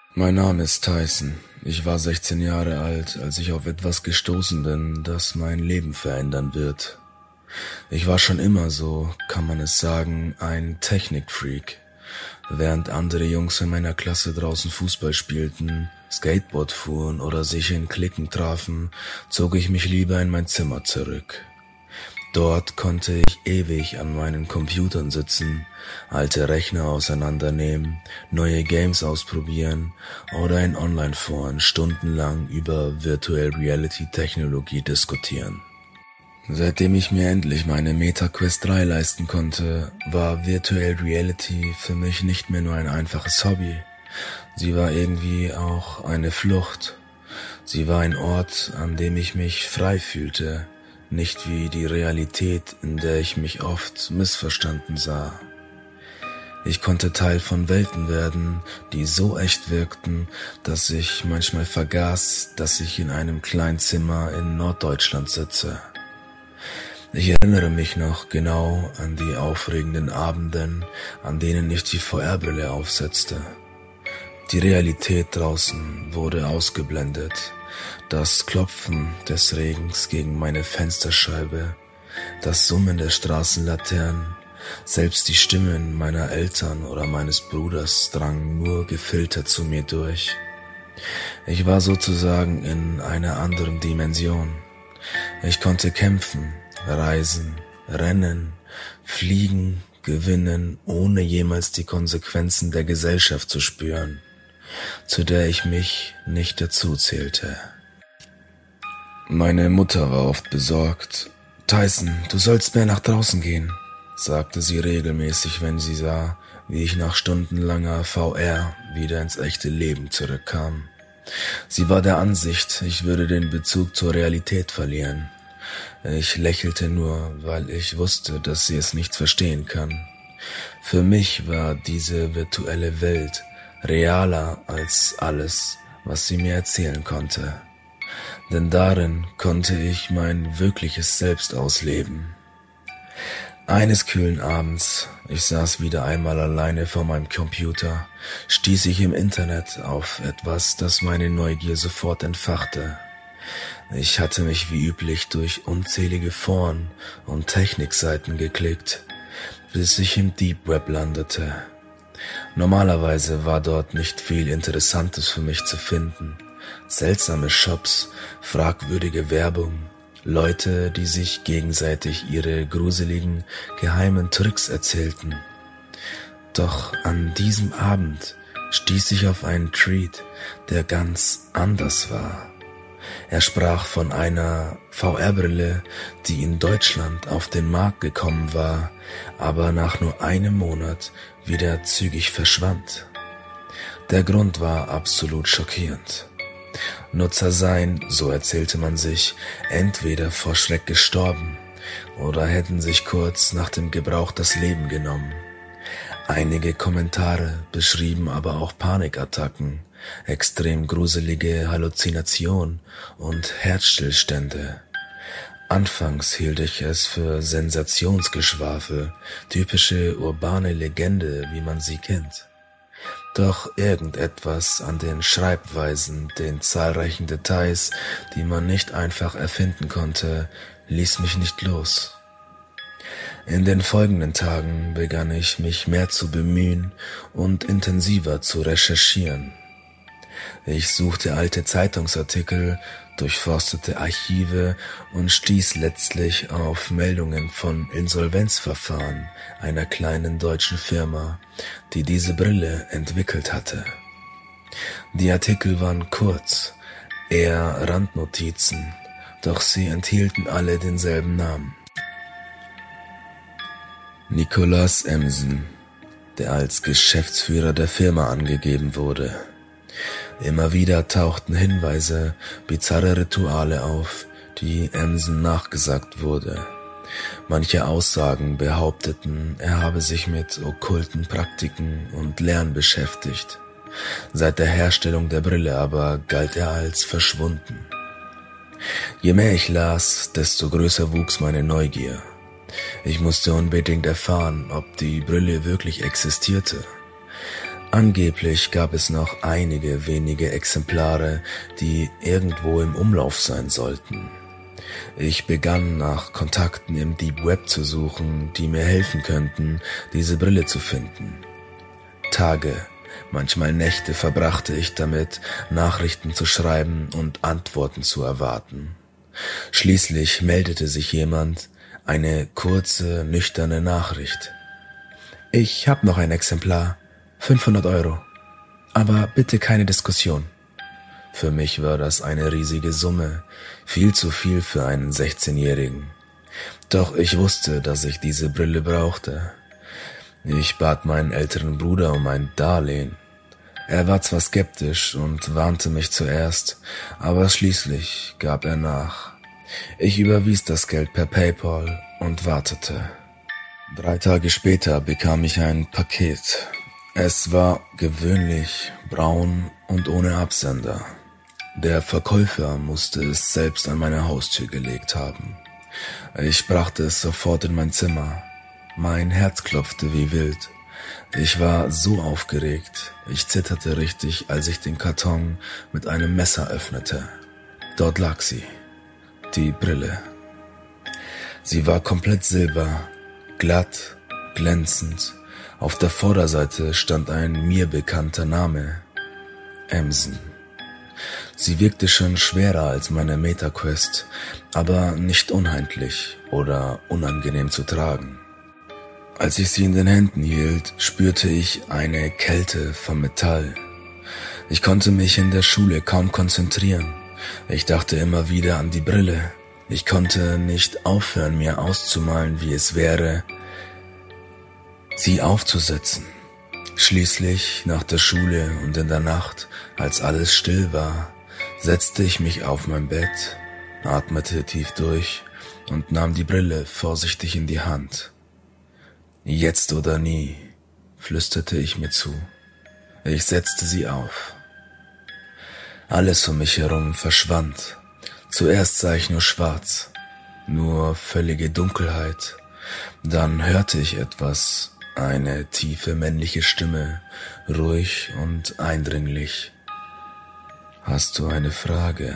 Mein Name ist Tyson. Ich war 16 Jahre alt, als ich auf etwas gestoßen bin, das mein Leben verändern wird. Ich war schon immer so, kann man es sagen, ein Technikfreak. Während andere Jungs in meiner Klasse draußen Fußball spielten, Skateboard fuhren oder sich in Cliquen trafen, zog ich mich lieber in mein Zimmer zurück. Dort konnte ich ewig an meinen Computern sitzen, alte Rechner auseinandernehmen, neue Games ausprobieren oder in Online-Foren stundenlang über Virtual Reality Technologie diskutieren. Seitdem ich mir endlich meine Meta Quest 3 leisten konnte, war Virtual Reality für mich nicht mehr nur ein einfaches Hobby. Sie war irgendwie auch eine Flucht. Sie war ein Ort, an dem ich mich frei fühlte, nicht wie die Realität, in der ich mich oft missverstanden sah. Ich konnte Teil von Welten werden, die so echt wirkten, dass ich manchmal vergaß, dass ich in einem kleinen Zimmer in Norddeutschland sitze. Ich erinnere mich noch genau an die aufregenden Abenden, an denen ich die VR-Brille aufsetzte. Die Realität draußen wurde ausgeblendet. Das Klopfen des Regens gegen meine Fensterscheibe, das Summen der Straßenlaternen, selbst die Stimmen meiner Eltern oder meines Bruders drangen nur gefiltert zu mir durch. Ich war sozusagen in einer anderen Dimension. Ich konnte kämpfen, reisen, rennen, fliegen, gewinnen, ohne jemals die Konsequenzen der Gesellschaft zu spüren, zu der ich mich nicht dazu zählte. Meine Mutter war oft besorgt. »Tyson, du sollst mehr nach draußen gehen«, sagte sie regelmäßig, wenn sie sah, wie ich nach stundenlanger VR wieder ins echte Leben zurückkam. Sie war der Ansicht, ich würde den Bezug zur Realität verlieren. Ich lächelte nur, weil ich wusste, dass sie es nicht verstehen kann. Für mich war diese virtuelle Welt realer als alles, was sie mir erzählen konnte. Denn darin konnte ich mein wirkliches Selbst ausleben. Eines kühlen Abends, ich saß wieder einmal alleine vor meinem Computer, stieß ich im Internet auf etwas, das meine Neugier sofort entfachte. Ich hatte mich wie üblich durch unzählige Foren und Technikseiten geklickt, bis ich im Deep Web landete. Normalerweise war dort nicht viel Interessantes für mich zu finden. Seltsame Shops, fragwürdige Werbung, Leute, die sich gegenseitig ihre gruseligen, geheimen Tricks erzählten. Doch an diesem Abend stieß ich auf einen Tweet, der ganz anders war. Er sprach von einer VR-Brille, die in Deutschland auf den Markt gekommen war, aber nach nur einem Monat wieder zügig verschwand. Der Grund war absolut schockierend. Nutzer seien, so erzählte man sich, entweder vor Schreck gestorben oder hätten sich kurz nach dem Gebrauch das Leben genommen. Einige Kommentare beschrieben aber auch Panikattacken, extrem gruselige Halluzinationen und Herzstillstände. Anfangs hielt ich es für Sensationsgeschwafel, typische urbane Legende, wie man sie kennt. Doch irgendetwas an den Schreibweisen, den zahlreichen Details, die man nicht einfach erfinden konnte, ließ mich nicht los. In den folgenden Tagen begann ich mich mehr zu bemühen und intensiver zu recherchieren. Ich suchte alte Zeitungsartikel, durchforstete Archive und stieß letztlich auf Meldungen von Insolvenzverfahren einer kleinen deutschen Firma, die diese Brille entwickelt hatte. Die Artikel waren kurz, eher Randnotizen, doch sie enthielten alle denselben Namen. Nikolaus Emsen, der als Geschäftsführer der Firma angegeben wurde. Immer wieder tauchten Hinweise, bizarre Rituale auf, die Emsen nachgesagt wurde. Manche Aussagen behaupteten, er habe sich mit okkulten Praktiken und Lehren beschäftigt. Seit der Herstellung der Brille aber galt er als verschwunden. Je mehr ich las, desto größer wuchs meine Neugier. Ich musste unbedingt erfahren, ob die Brille wirklich existierte. Angeblich gab es noch einige wenige Exemplare, die irgendwo im Umlauf sein sollten. Ich begann nach Kontakten im Deep Web zu suchen, die mir helfen könnten, diese Brille zu finden. Tage, manchmal Nächte verbrachte ich damit, Nachrichten zu schreiben und Antworten zu erwarten. Schließlich meldete sich jemand, eine kurze, nüchterne Nachricht. Ich hab noch ein Exemplar, 500 €, aber bitte keine Diskussion. Für mich war das eine riesige Summe, viel zu viel für einen 16-Jährigen. Doch ich wusste, dass ich diese Brille brauchte. Ich bat meinen älteren Bruder um ein Darlehen. Er war zwar skeptisch und warnte mich zuerst, aber schließlich gab er nach. Ich überwies das Geld per PayPal und wartete. 3 Tage später bekam ich ein Paket. Es war gewöhnlich, braun und ohne Absender. Der Verkäufer musste es selbst an meine Haustür gelegt haben. Ich brachte es sofort in mein Zimmer. Mein Herz klopfte wie wild. Ich war so aufgeregt. Ich zitterte richtig, als ich den Karton mit einem Messer öffnete. Dort lag sie, die Brille. Sie war komplett silber, glatt, glänzend. Auf der Vorderseite stand ein mir bekannter Name, Emsen. Sie wirkte schon schwerer als meine MetaQuest, aber nicht unhandlich oder unangenehm zu tragen. Als ich sie in den Händen hielt, spürte ich eine Kälte vom Metall. Ich konnte mich in der Schule kaum konzentrieren. Ich dachte immer wieder an die Brille. Ich konnte nicht aufhören, mir auszumalen, wie es wäre, sie aufzusetzen. Schließlich, nach der Schule und in der Nacht, als alles still war, setzte ich mich auf mein Bett, atmete tief durch und nahm die Brille vorsichtig in die Hand. Jetzt oder nie, flüsterte ich mir zu. Ich setzte sie auf. Alles um mich herum verschwand. Zuerst sah ich nur schwarz, nur völlige Dunkelheit. Dann hörte ich etwas, eine tiefe männliche Stimme, ruhig und eindringlich. Hast du eine Frage?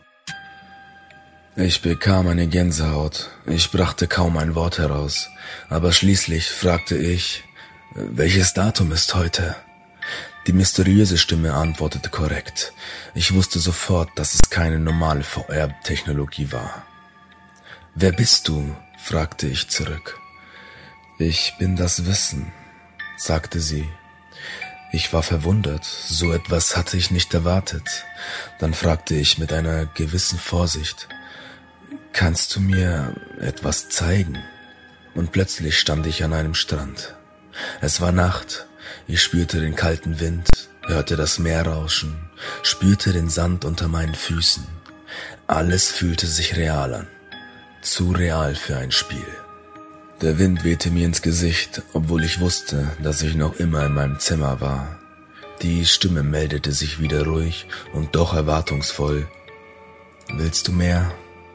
Ich bekam eine Gänsehaut. Ich brachte kaum ein Wort heraus, aber schließlich fragte ich, welches Datum ist heute? Die mysteriöse Stimme antwortete korrekt. Ich wusste sofort, dass es keine normale VR-Technologie war. Wer bist du? Fragte ich zurück. Ich bin das Wissen, sagte sie. Ich war verwundert, so etwas hatte ich nicht erwartet. Dann fragte ich mit einer gewissen Vorsicht, kannst du mir etwas zeigen? Und plötzlich stand ich an einem Strand. Es war Nacht, ich spürte den kalten Wind, hörte das Meer rauschen, spürte den Sand unter meinen Füßen. Alles fühlte sich real an, zu real für ein Spiel. Der Wind wehte mir ins Gesicht, obwohl ich wusste, dass ich noch immer in meinem Zimmer war. Die Stimme meldete sich wieder ruhig und doch erwartungsvoll. Willst du mehr?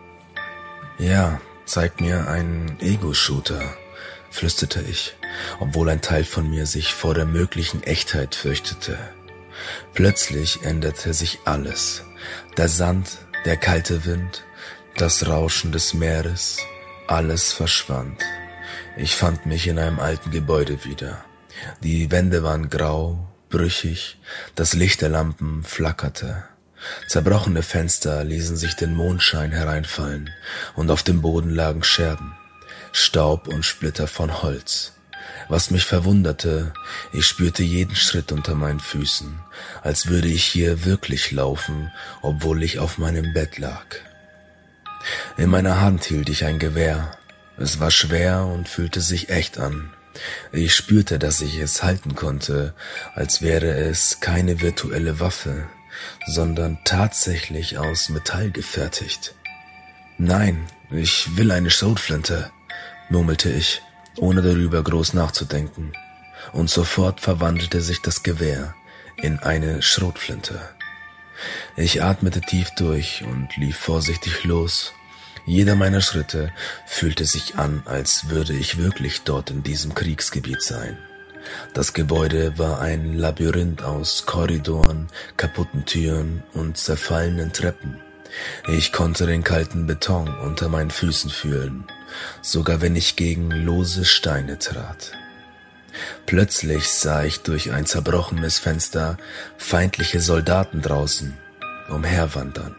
Ja, zeig mir einen Ego-Shooter, flüsterte ich, obwohl ein Teil von mir sich vor der möglichen Echtheit fürchtete. Plötzlich änderte sich alles. Der Sand, der kalte Wind, das Rauschen des Meeres, alles verschwand. Ich fand mich in einem alten Gebäude wieder. Die Wände waren grau, brüchig, das Licht der Lampen flackerte. Zerbrochene Fenster ließen sich den Mondschein hereinfallen und auf dem Boden lagen Scherben, Staub und Splitter von Holz. Was mich verwunderte, ich spürte jeden Schritt unter meinen Füßen, als würde ich hier wirklich laufen, obwohl ich auf meinem Bett lag. In meiner Hand hielt ich ein Gewehr. Es war schwer und fühlte sich echt an. Ich spürte, dass ich es halten konnte, als wäre es keine virtuelle Waffe, sondern tatsächlich aus Metall gefertigt. Nein, ich will eine Schrotflinte, murmelte ich, ohne darüber groß nachzudenken. Und sofort verwandelte sich das Gewehr in eine Schrotflinte. Ich atmete tief durch und lief vorsichtig los. Jeder meiner Schritte fühlte sich an, als würde ich wirklich dort in diesem Kriegsgebiet sein. Das Gebäude war ein Labyrinth aus Korridoren, kaputten Türen und zerfallenen Treppen. Ich konnte den kalten Beton unter meinen Füßen fühlen, sogar wenn ich gegen lose Steine trat. Plötzlich sah ich durch ein zerbrochenes Fenster feindliche Soldaten draußen umherwandern.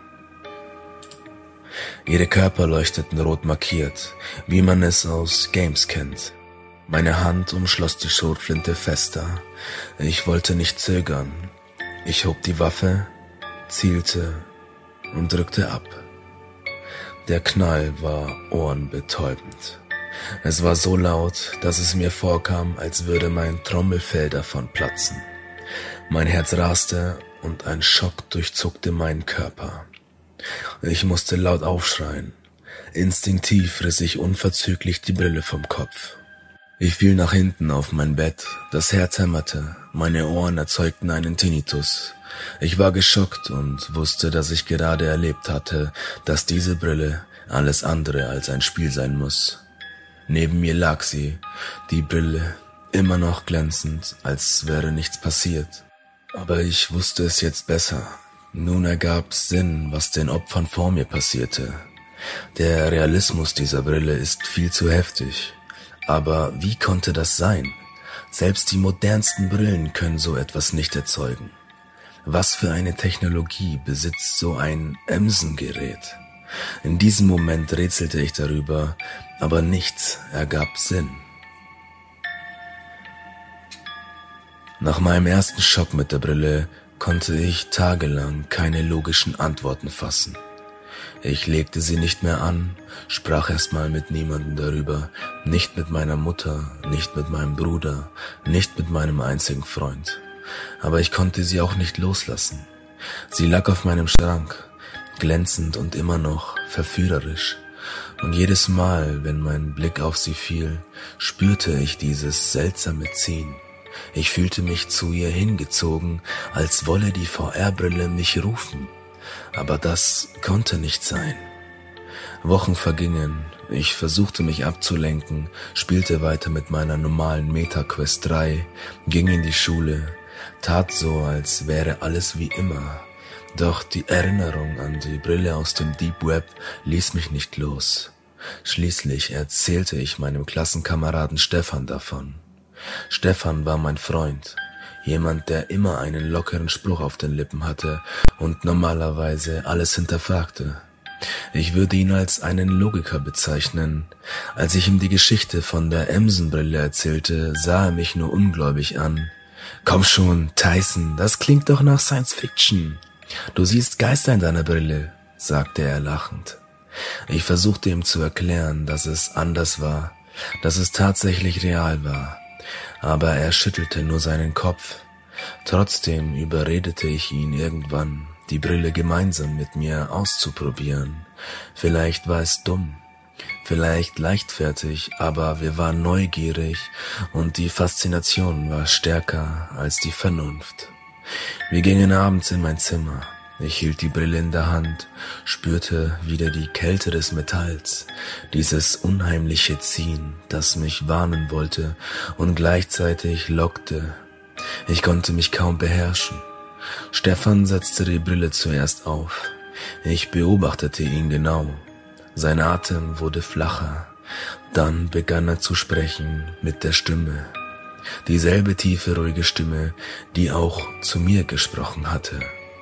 Ihre Körper leuchteten rot markiert, wie man es aus Games kennt. Meine Hand umschloss die Schrotflinte fester. Ich wollte nicht zögern. Ich hob die Waffe, zielte und drückte ab. Der Knall war ohrenbetäubend. Es war so laut, dass es mir vorkam, als würde mein Trommelfell davon platzen. Mein Herz raste und ein Schock durchzuckte meinen Körper. Ich musste laut aufschreien. Instinktiv riss ich unverzüglich die Brille vom Kopf. Ich fiel nach hinten auf mein Bett, das Herz hämmerte, meine Ohren erzeugten einen Tinnitus. Ich war geschockt und wusste, dass ich gerade erlebt hatte, dass diese Brille alles andere als ein Spiel sein muss. Neben mir lag sie, die Brille, immer noch glänzend, als wäre nichts passiert. Aber ich wusste es jetzt besser. Nun ergab's Sinn, was den Opfern vor mir passierte. Der Realismus dieser Brille ist viel zu heftig. Aber wie konnte das sein? Selbst die modernsten Brillen können so etwas nicht erzeugen. Was für eine Technologie besitzt so ein Emsengerät? In diesem Moment rätselte ich darüber, aber nichts ergab Sinn. Nach meinem ersten Schock mit der Brille konnte ich tagelang keine logischen Antworten fassen. Ich legte sie nicht mehr an, sprach erstmal mit niemandem darüber, nicht mit meiner Mutter, nicht mit meinem Bruder, nicht mit meinem einzigen Freund. Aber ich konnte sie auch nicht loslassen. Sie lag auf meinem Schrank, glänzend und immer noch verführerisch. Und jedes Mal, wenn mein Blick auf sie fiel, spürte ich dieses seltsame Ziehen. Ich fühlte mich zu ihr hingezogen, als wolle die VR-Brille mich rufen. Aber das konnte nicht sein. Wochen vergingen, ich versuchte mich abzulenken, spielte weiter mit meiner normalen MetaQuest 3, ging in die Schule, tat so, als wäre alles wie immer. Doch die Erinnerung an die Brille aus dem Deep Web ließ mich nicht los. Schließlich erzählte ich meinem Klassenkameraden Stefan davon. Stefan war mein Freund, jemand, der immer einen lockeren Spruch auf den Lippen hatte und normalerweise alles hinterfragte. Ich würde ihn als einen Logiker bezeichnen. Als ich ihm die Geschichte von der Emsenbrille erzählte, sah er mich nur ungläubig an. »Komm schon, Tyson, das klingt doch nach Science Fiction. Du siehst Geister in deiner Brille«, sagte er lachend. Ich versuchte ihm zu erklären, dass es anders war, dass es tatsächlich real war. Aber er schüttelte nur seinen Kopf. Trotzdem überredete ich ihn irgendwann, die Brille gemeinsam mit mir auszuprobieren. Vielleicht war es dumm, vielleicht leichtfertig, aber wir waren neugierig und die Faszination war stärker als die Vernunft. Wir gingen abends in mein Zimmer. Ich hielt die Brille in der Hand, spürte wieder die Kälte des Metalls, dieses unheimliche Ziehen, das mich warnen wollte und gleichzeitig lockte. Ich konnte mich kaum beherrschen. Stefan setzte die Brille zuerst auf. Ich beobachtete ihn genau. Sein Atem wurde flacher. Dann begann er zu sprechen mit der Stimme. Dieselbe tiefe, ruhige Stimme, die auch zu mir gesprochen hatte.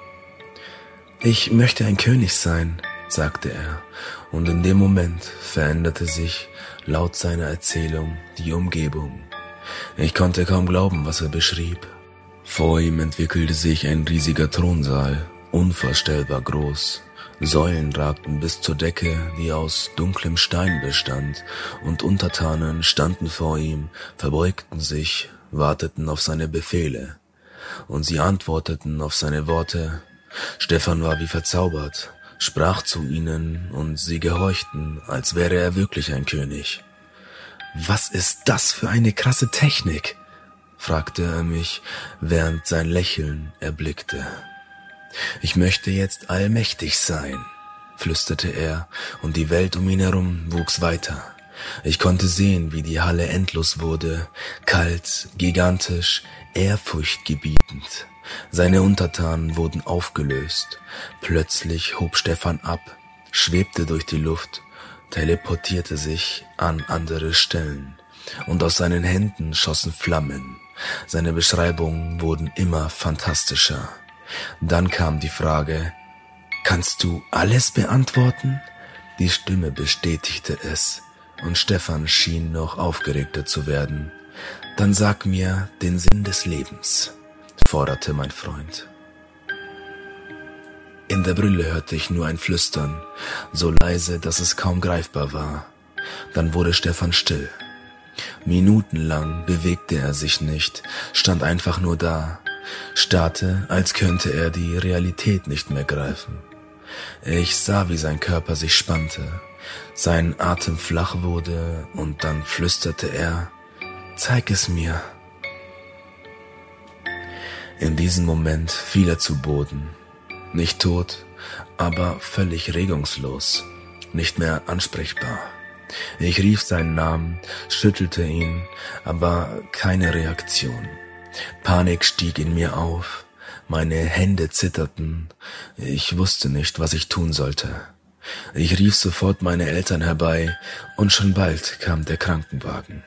»Ich möchte ein König sein«, sagte er, und in dem Moment veränderte sich, laut seiner Erzählung, die Umgebung. Ich konnte kaum glauben, was er beschrieb. Vor ihm entwickelte sich ein riesiger Thronsaal, unvorstellbar groß. Säulen ragten bis zur Decke, die aus dunklem Stein bestand, und Untertanen standen vor ihm, verbeugten sich, warteten auf seine Befehle. Und sie antworteten auf seine Worte. Stefan war wie verzaubert, sprach zu ihnen und sie gehorchten, als wäre er wirklich ein König. »Was ist das für eine krasse Technik?«, fragte er mich, während sein Lächeln erblickte. »Ich möchte jetzt allmächtig sein«, flüsterte er, und die Welt um ihn herum wuchs weiter. Ich konnte sehen, wie die Halle endlos wurde, kalt, gigantisch, ehrfurchtgebietend. Seine Untertanen wurden aufgelöst. Plötzlich hob Stefan ab, schwebte durch die Luft, teleportierte sich an andere Stellen. Und aus seinen Händen schossen Flammen. Seine Beschreibungen wurden immer fantastischer. Dann kam die Frage: Kannst du alles beantworten? Die Stimme bestätigte es, und Stefan schien noch aufgeregter zu werden. Dann sag mir den Sinn des Lebens, forderte mein Freund. In der Brille hörte ich nur ein Flüstern, so leise, dass es kaum greifbar war. Dann wurde Stefan still. Minutenlang bewegte er sich nicht, stand einfach nur da, starrte, als könnte er die Realität nicht mehr greifen. Ich sah, wie sein Körper sich spannte, sein Atem flach wurde, und dann flüsterte er: Zeig es mir. In diesem Moment fiel er zu Boden, nicht tot, aber völlig regungslos, nicht mehr ansprechbar. Ich rief seinen Namen, schüttelte ihn, aber keine Reaktion. Panik stieg in mir auf, meine Hände zitterten, ich wusste nicht, was ich tun sollte. Ich rief sofort meine Eltern herbei, und schon bald kam der Krankenwagen.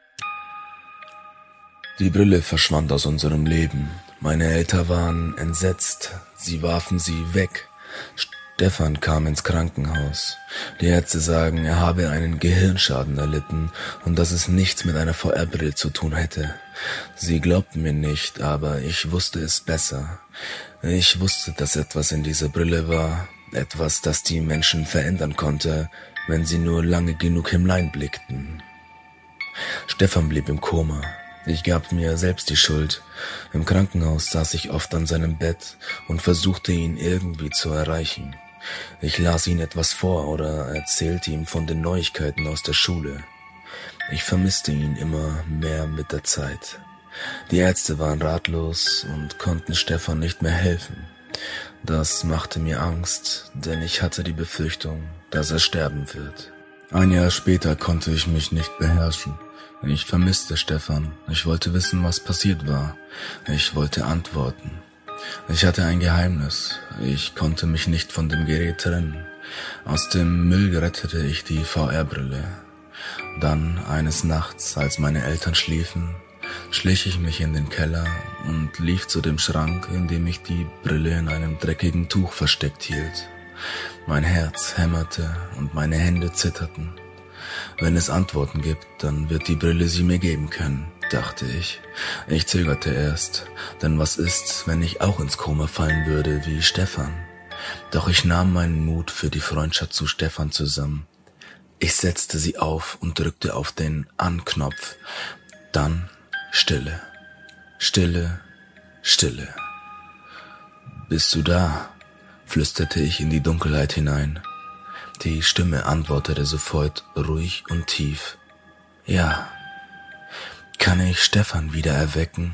Die Brille verschwand aus unserem Leben. Meine Eltern waren entsetzt, sie warfen sie weg. Stefan kam ins Krankenhaus. Die Ärzte sagen, er habe einen Gehirnschaden erlitten und dass es nichts mit einer VR-Brille zu tun hätte. Sie glaubten mir nicht, aber ich wusste es besser. Ich wusste, dass etwas in dieser Brille war, etwas, das die Menschen verändern konnte, wenn sie nur lange genug hineinblickten. Stefan blieb im Koma. Ich gab mir selbst die Schuld. Im Krankenhaus saß ich oft an seinem Bett und versuchte, ihn irgendwie zu erreichen. Ich las ihm etwas vor oder erzählte ihm von den Neuigkeiten aus der Schule. Ich vermisste ihn immer mehr mit der Zeit. Die Ärzte waren ratlos und konnten Stefan nicht mehr helfen. Das machte mir Angst, denn ich hatte die Befürchtung, dass er sterben wird. Ein Jahr später konnte ich mich nicht beherrschen. Ich vermisste Stefan. Ich wollte wissen, was passiert war. Ich wollte Antworten. Ich hatte ein Geheimnis. Ich konnte mich nicht von dem Gerät trennen. Aus dem Müll rettete ich die VR-Brille. Dann, eines Nachts, als meine Eltern schliefen, schlich ich mich in den Keller und lief zu dem Schrank, in dem ich die Brille in einem dreckigen Tuch versteckt hielt. Mein Herz hämmerte und meine Hände zitterten. Wenn es Antworten gibt, dann wird die Brille sie mir geben können, dachte ich. Ich zögerte erst, denn was ist, wenn ich auch ins Koma fallen würde wie Stefan? Doch ich nahm meinen Mut für die Freundschaft zu Stefan zusammen. Ich setzte sie auf und drückte auf den An-Knopf. Dann Stille, Stille, Stille. Bist du da? Flüsterte ich in die Dunkelheit hinein. Die Stimme antwortete sofort ruhig und tief. Ja. Kann ich Stefan wieder erwecken?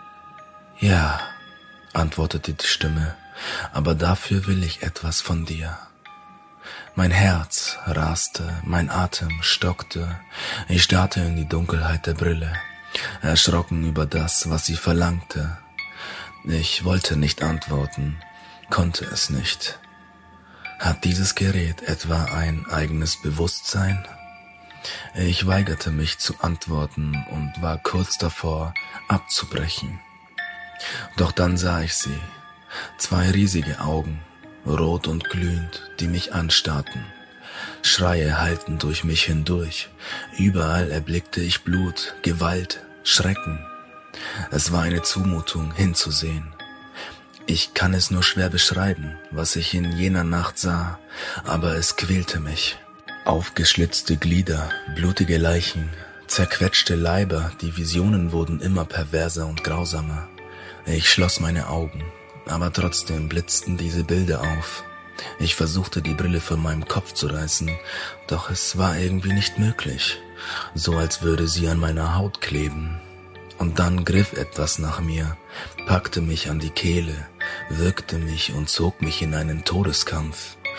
Ja, antwortete die Stimme, aber dafür will ich etwas von dir. Mein Herz raste, mein Atem stockte, ich starrte in die Dunkelheit der Brille, erschrocken über das, was sie verlangte. Ich wollte nicht antworten, konnte es nicht. Hat dieses Gerät etwa ein eigenes Bewusstsein? Ich weigerte mich zu antworten und war kurz davor, abzubrechen. Doch dann sah ich sie, 2 riesige Augen, rot und glühend, die mich anstarrten. Schreie hallten durch mich hindurch, überall erblickte ich Blut, Gewalt, Schrecken. Es war eine Zumutung, hinzusehen. Ich kann es nur schwer beschreiben, was ich in jener Nacht sah, aber es quälte mich. Aufgeschlitzte Glieder, blutige Leichen, zerquetschte Leiber, die Visionen wurden immer perverser und grausamer. Ich schloss meine Augen, aber trotzdem blitzten diese Bilder auf. Ich versuchte, die Brille von meinem Kopf zu reißen, doch es war irgendwie nicht möglich, so als würde sie an meiner Haut kleben. Und dann griff etwas nach mir, packte mich an die Kehle, würgte mich und zog mich in einen Todeskampf.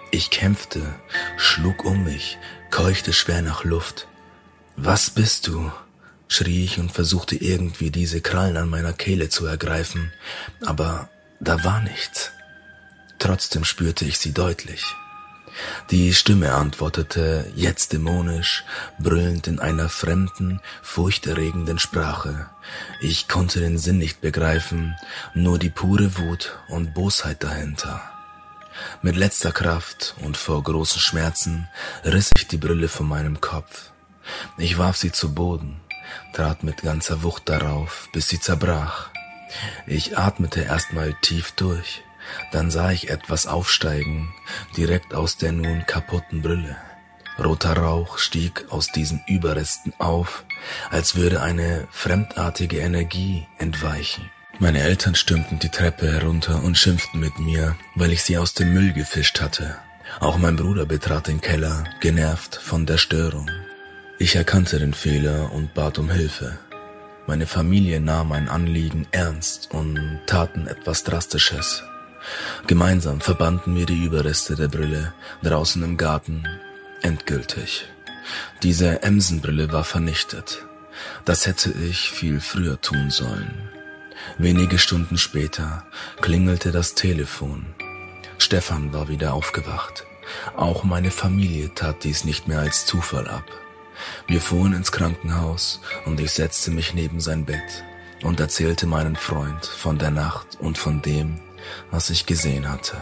Ich kämpfte, schlug um mich, keuchte schwer nach Luft. »Was bist du?«, schrie ich und versuchte irgendwie diese Krallen an meiner Kehle zu ergreifen, aber da war nichts. Trotzdem spürte ich sie deutlich. Die Stimme antwortete, jetzt dämonisch, brüllend in einer fremden, furchterregenden Sprache. Ich konnte den Sinn nicht begreifen, nur die pure Wut und Bosheit dahinter. Mit letzter Kraft und vor großen Schmerzen riss ich die Brille von meinem Kopf. Ich warf sie zu Boden, trat mit ganzer Wucht darauf, bis sie zerbrach. Ich atmete erstmal tief durch. Dann sah ich etwas aufsteigen, direkt aus der nun kaputten Brille. Roter Rauch stieg aus diesen Überresten auf, als würde eine fremdartige Energie entweichen. Meine Eltern stürmten die Treppe herunter und schimpften mit mir, weil ich sie aus dem Müll gefischt hatte. Auch mein Bruder betrat den Keller, genervt von der Störung. Ich erkannte den Fehler und bat um Hilfe. Meine Familie nahm mein Anliegen ernst und taten etwas Drastisches. Gemeinsam verbannten wir die Überreste der Brille draußen im Garten endgültig. Diese Emsenbrille war vernichtet. Das hätte ich viel früher tun sollen. Wenige Stunden später klingelte das Telefon. Stefan war wieder aufgewacht. Auch meine Familie tat dies nicht mehr als Zufall ab. Wir fuhren ins Krankenhaus und ich setzte mich neben sein Bett und erzählte meinem Freund von der Nacht und von dem, was ich gesehen hatte.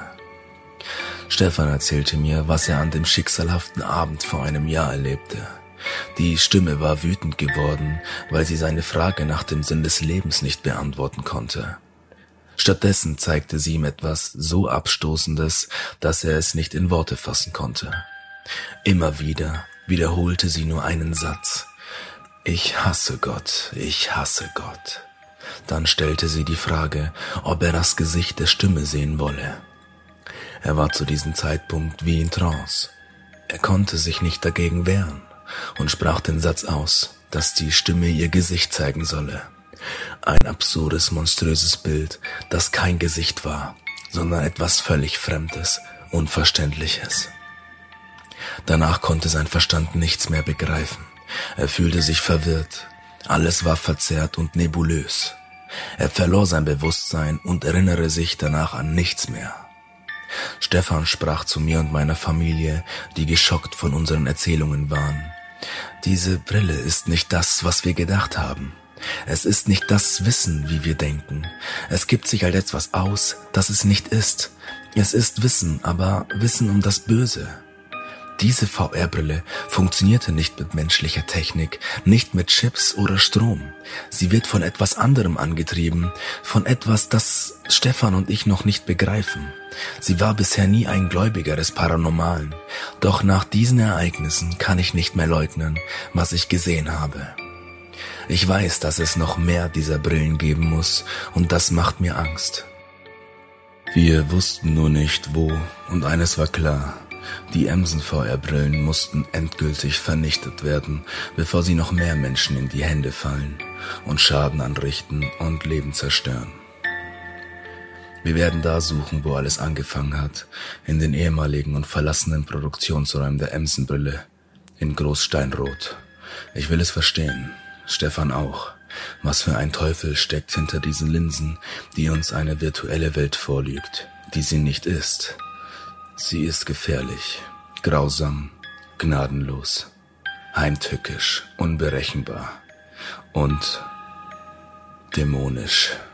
Stefan erzählte mir, was er an dem schicksalhaften Abend vor einem Jahr erlebte. Die Stimme war wütend geworden, weil sie seine Frage nach dem Sinn des Lebens nicht beantworten konnte. Stattdessen zeigte sie ihm etwas so Abstoßendes, dass er es nicht in Worte fassen konnte. Immer wieder wiederholte sie nur einen Satz: »Ich hasse Gott, ich hasse Gott.« Dann stellte sie die Frage, ob er das Gesicht der Stimme sehen wolle. Er war zu diesem Zeitpunkt wie in Trance. Er konnte sich nicht dagegen wehren und sprach den Satz aus, dass die Stimme ihr Gesicht zeigen solle. Ein absurdes, monströses Bild, das kein Gesicht war, sondern etwas völlig Fremdes, Unverständliches. Danach konnte sein Verstand nichts mehr begreifen. Er fühlte sich verwirrt. Alles war verzerrt und nebulös. Er verlor sein Bewusstsein und erinnere sich danach an nichts mehr. Stefan sprach zu mir und meiner Familie, die geschockt von unseren Erzählungen waren. Diese Brille ist nicht das, was wir gedacht haben. Es ist nicht das Wissen, wie wir denken. Es gibt sich als etwas aus, das es nicht ist. Es ist Wissen, aber Wissen um das Böse. Diese VR-Brille funktionierte nicht mit menschlicher Technik, nicht mit Chips oder Strom. Sie wird von etwas anderem angetrieben, von etwas, das Stefan und ich noch nicht begreifen. Sie war bisher nie ein Gläubiger des Paranormalen. Doch nach diesen Ereignissen kann ich nicht mehr leugnen, was ich gesehen habe. Ich weiß, dass es noch mehr dieser Brillen geben muss, und das macht mir Angst. Wir wussten nur nicht, wo, und eines war klar: Die Emsen-VR-Brillen mussten endgültig vernichtet werden, bevor sie noch mehr Menschen in die Hände fallen und Schaden anrichten und Leben zerstören. Wir werden da suchen, wo alles angefangen hat, in den ehemaligen und verlassenen Produktionsräumen der Emsen-Brille in Großsteinrot. Ich will es verstehen, Stefan auch. Was für ein Teufel steckt hinter diesen Linsen, die uns eine virtuelle Welt vorlügt, die sie nicht ist. Sie ist gefährlich, grausam, gnadenlos, heimtückisch, unberechenbar und dämonisch.